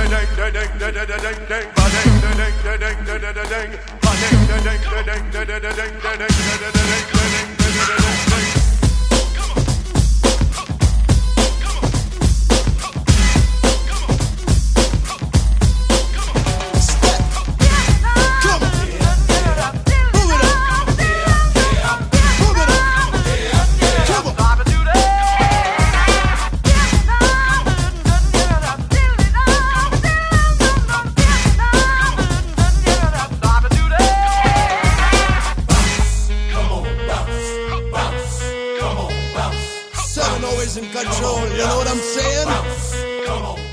Always in control, you know what I'm saying? Come on.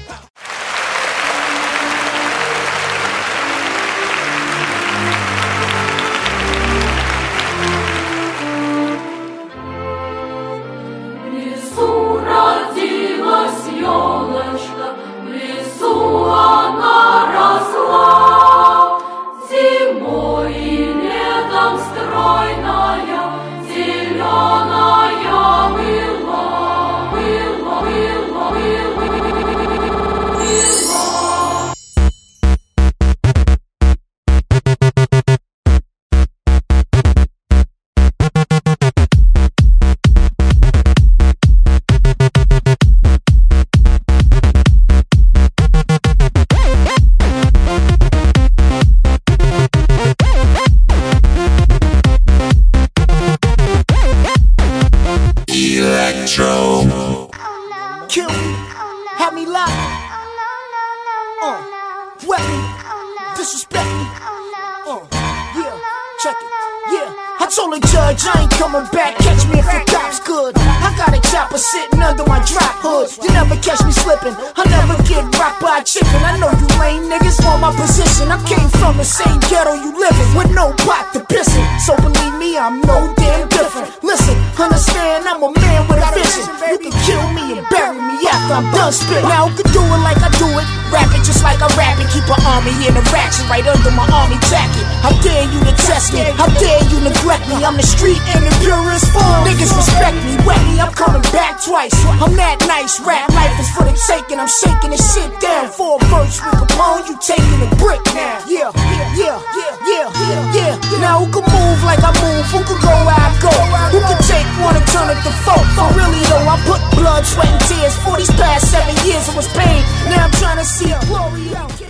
Kill me, have me locked, wet me, disrespect me, yeah, check it, yeah. I told the judge I ain't coming back, catch me if the cops could. I got a chopper sitting under my drop hood. You never catch me slipping, I never get rocked by a chicken. I know you lame niggas want my position. I came from the same ghetto you living, with no pot to piss in. So believe me, I'm no damn different. Listen, understand, I'm a man with a vision. You can kill me and bury me after I'm done spit. Now who can do it like I do it? Rap it just like I rap it. Keep an army in a ratchet right under my army jacket. How dare you to test me? How dare you neglect me? I'm the street in the purest form. Niggas respect me, wet me, I'm coming back twice. I'm that nice, rap life is for the taking. I'm shaking this shit down for a verse with Capone. You taking a brick now. Yeah. Now who can move like I move? Who can go where I go? Who can take one and turn it to four? For really though, I put blood, sweat and tears for these past 7 years. It was pain. Now I'm trying to see a glory out.